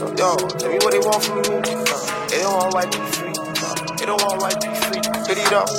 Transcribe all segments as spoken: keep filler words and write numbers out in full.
Yo, tell me what they want from me. They don't want white people free. They don't want white people free. Get it up.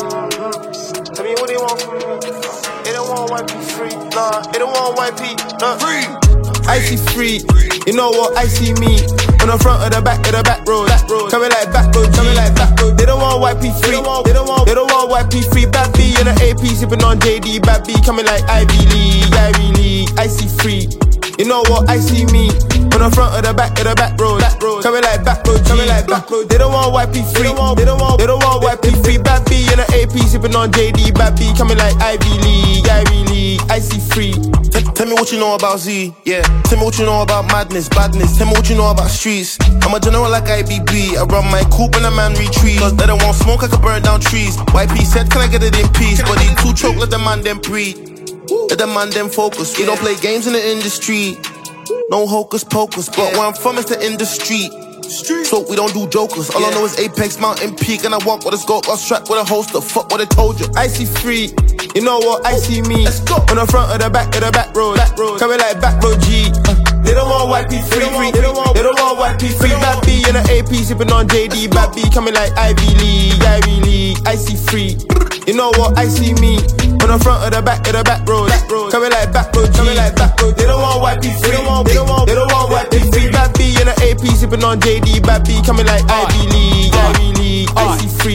Mm-hmm. Tell me what they want from me. They don't want white people free. Nah, they don't want white people nah. free. Icy free. You know what? I see me on the front of the back of the back road. Back road. Coming like back road. Coming like back road. They don't want white people free. They don't want. They don't want, they don't want white people free. Bad B in the A P sipping on J D. Bad B coming like Ivy League. Ivy League. Icy free. You know what? I see me on the front of the back of the back road. Back road. Coming like back road. Coming like back road. They don't want white people free. They don't want. They don't want, they don't want white people free. Bad B in the A P sipping on J D. Bad B coming like Ivy League. Ivy League. Icy free. Tell me what you know about Z, yeah. Tell me what you know about madness, badness. Tell me what you know about streets. I'm a general like I B B. I run my coupe when a man retreat. Cause they don't want smoke, I can burn down trees. Y P said, can I get it in peace? But he too choke, let the man them breathe. Let the man them focus. We don't play games in the industry. No hocus pocus. But where I'm from is the industry. So we don't do jokers. All I know is Apex Mountain Peak. And I walk with a scope, I strap with a holster. Fuck what I told you. Icy free. You know what? I see me. Let's go. On the front of the back of the back road. Back road. Coming like back road G. Uh, they don't want white people free. They don't want. They don't want white people free. Bad B in the A P sipping on J D. Bad B coming like Ivy League. Ivy League. Icy free. You know what? I see me on the front of the back of the back road. Back road. Coming like back road G. Coming like back road. They don't want white people free. They don't want. They don't want, they don't want white people free. Bad B in the A P sipping on J D. Bad B coming like Ivy League. Ivy League. Icy free.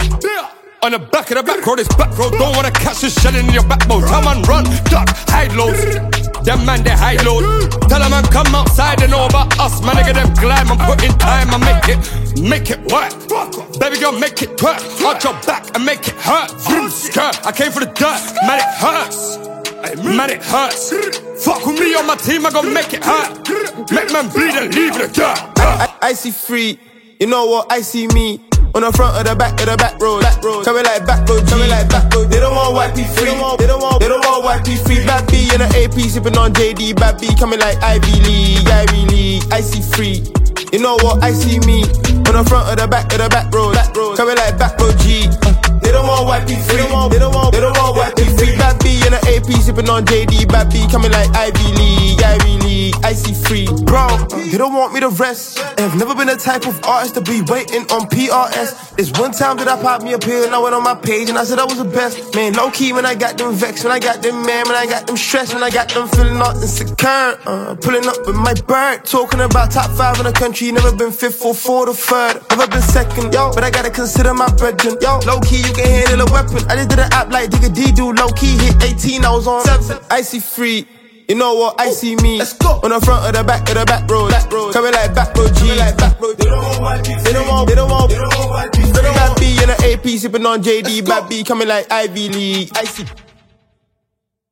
On the back of the back road, it's back road. Don't wanna catch this shell in your backbone. Tell man run, duck, hide lows. Them man they high load. Tell a man come outside and know about us. Man, I get them glam, I'm putting time, I make it, make it work. Baby girl, make it twerk. Arch your back and make it hurt. Vroom, skirt, I came for the dirt. Man, it hurts. Man, it hurts. Fuck with me on my team, I gon' make it hurt. Make man bleed and leave the dirt. I, I, Icy free. You know what? I see me on the front of the back of the back road. Back road. Coming like back road. Coming like back road. They don't want white people free. They don't want. They don't want, they don't want white people free. Bad B in the A P sipping on J D. Bad B coming like Ivy League. Ivy League. Icy free. You know what? I see me on the front of the back of the back road. Back road. Coming like back road G. Uh, they don't want white people free. They don't want. They don't want, they don't want white people free. Bad B in the A P sipping on J D. Bad B coming like Ivy League. Ivy League. Icy free. Bro, you don't want me to rest. I've never been the type of artist to be waiting on P R S. There's one time that I popped me a pill and I went on my page and I said I was the best. Man, low key when I got them vexed, when I got them mad, when I got them stressed, when I got them feeling all insecure. Uh, pulling up with my bird, talking about top five in the country. Never been fifth or fourth or third. Never been second, yo, but I gotta consider my brethren. Yo, low key you can handle a weapon. I just did an app like Digga D do. Low key hit eighteen, I was on seven. Icy free. You know what? I see me. Let's go. On the front of the back of the back road. Back road. Coming like back road G. Coming like back road. They don't want white people. They don't want. They don't want. They don't want white people. Bad B in the A P sipping on J D. Bad B coming like Ivy League. I see.